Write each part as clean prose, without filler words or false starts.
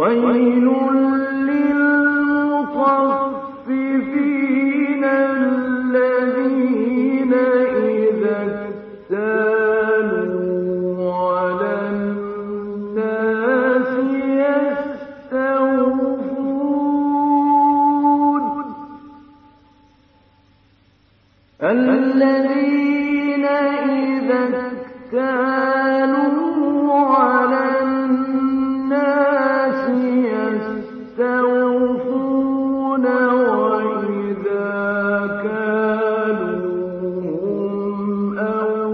ويل للمطففين الذين إذا اكتالوا على الناس يستوفون الذين إذا اكتالوا على الناس يستوفون وإذا كالوهم أو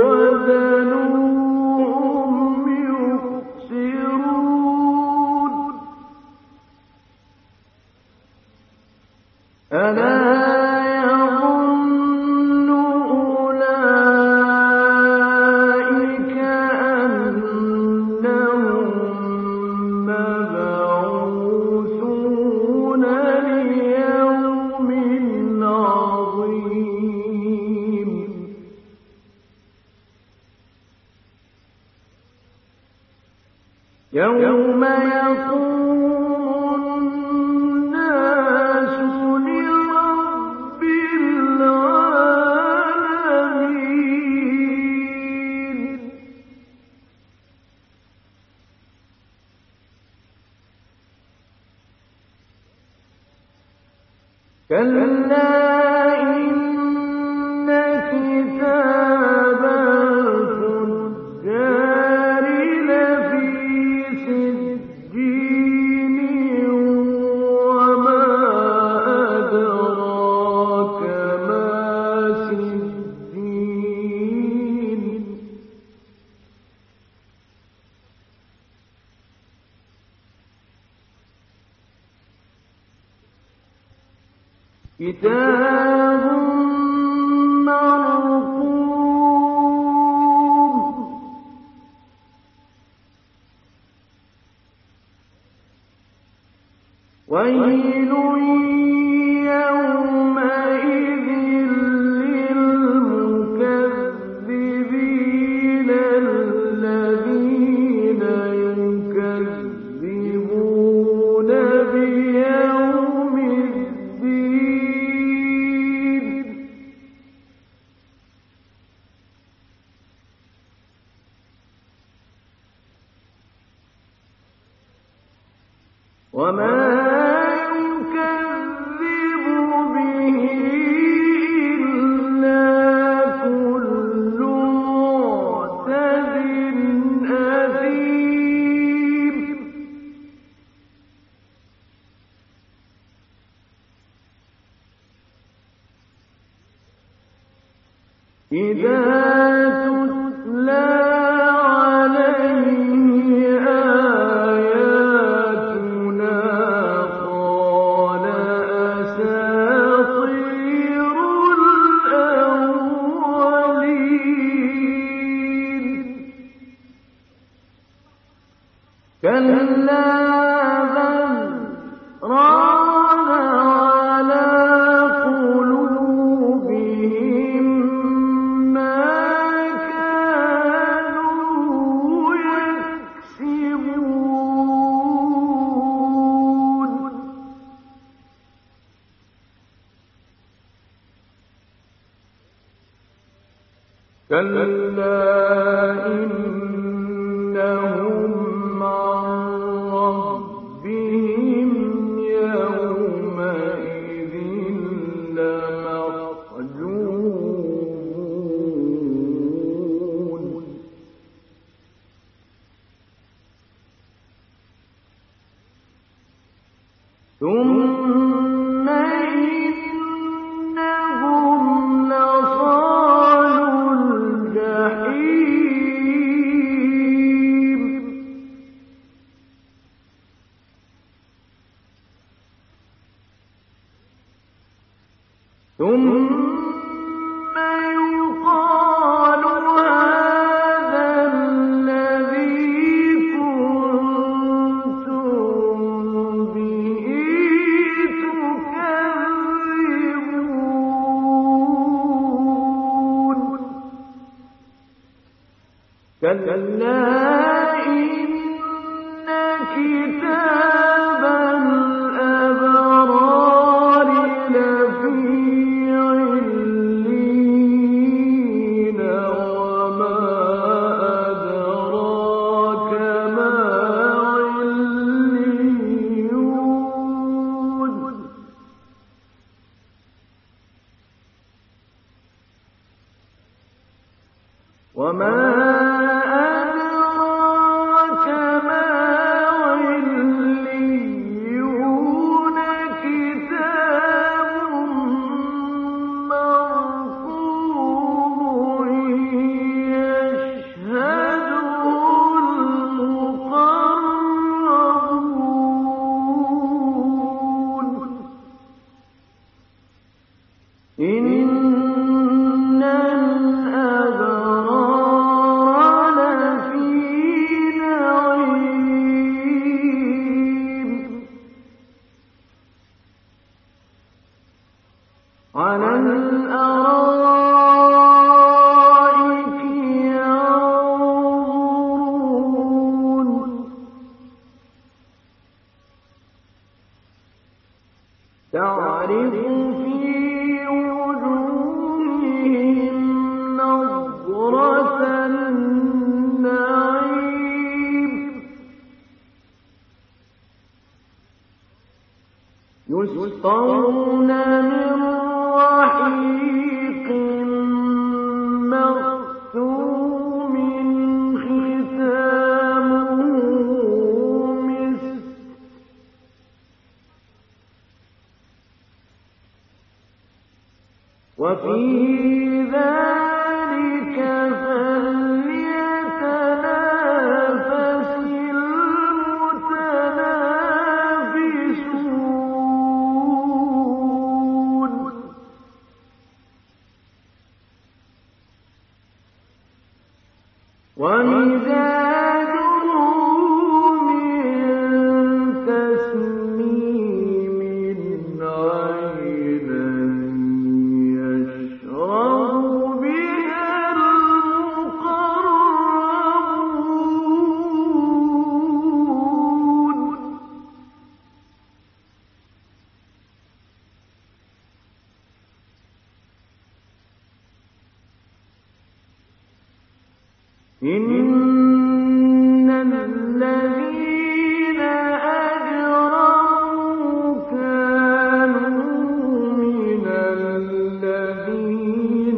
وزنوهم يخسرون ألا يظن أولئك أنهم مبعوثون ليوم عظيم يوم يقوم الناس لرب العالمين كلا إن كتاب الفجار لفي سجين وما أدراك ما سجين كتاب مرقوم ويل يومئذ للمكذبين الذين يكذبون بيوم الدين وما يكذب به إلا كل معتد أثيم إذا تتلى عليه آياتنا قال أساطير الأولين كلا بل ران على قلوبهم ما كانوا يكسبون كلا إنهم عن ربهم يومئذ لمحجوبون ثم إنهم لصالوا الجحيم ثم يقال هذا الذي كنتم به تكذبون كلا إن كتاب الْأَرَائِكِ يَنظُرُونَ تَعْرِفُ فِي وُجُوهِهِمْ نَضْرَةَ النَّعِيمِ يُسْقَوْنَ مِن رَّحِيقٍ مَّخْتُومٍ خِتَامُهُ مِسْكٌ وَفِي ذَلِكَ فَلْيَتَنَافَسِ الْمُتَنَافِسُونَ وَمِزَاجُهُ مِن تَسْنِيمٍ عَيْنًا يَشْرَبُ بِهَا الْمُقَرَّبُونَ إِنَّ الَّذِينَ أَجْرَمُوا كَانُوا مِنَ الَّذِينَ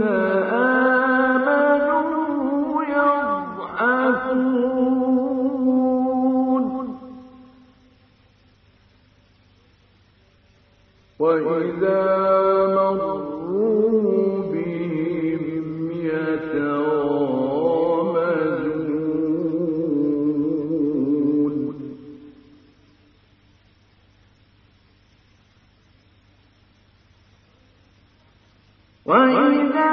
آمَنُوا يَضْحَكُونَ وَإِذَا مَرُّوا بِهِمْ يَتَغَامَزُونَ وَإِذَا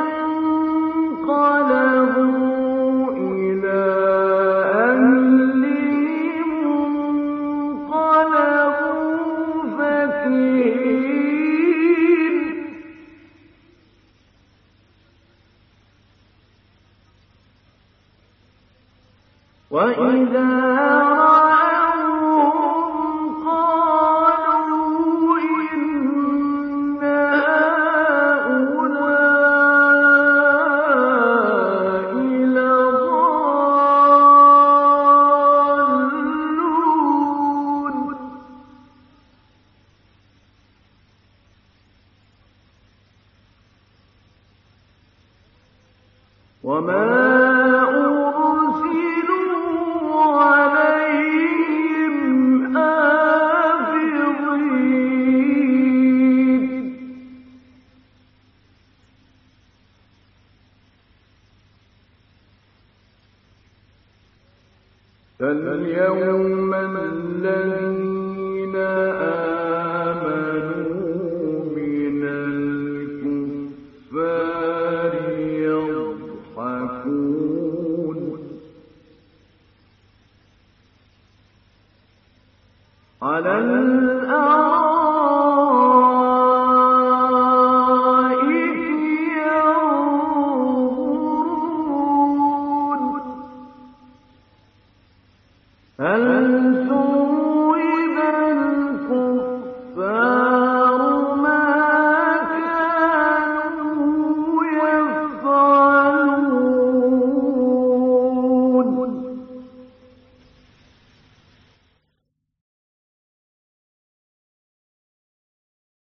انقَلَبُوا إِلَىٰ أَهْلِهِمُ انقَلَبُوا فَكِهِينَ وَإِذَا رَأَوْهُمْ قَالُوا إِنَّ هَٰؤُلَاءِ لَضَالُّونَ وَمَا أُرْسِلُوا عَلَيْهِمْ حَافِظِينَ فَالْيَوْمَ الَّذِينَ آمَنُوا مِنَ الْكُفَّارِ يَضْحَكُونَ عَلَى الْأَرَائِكِ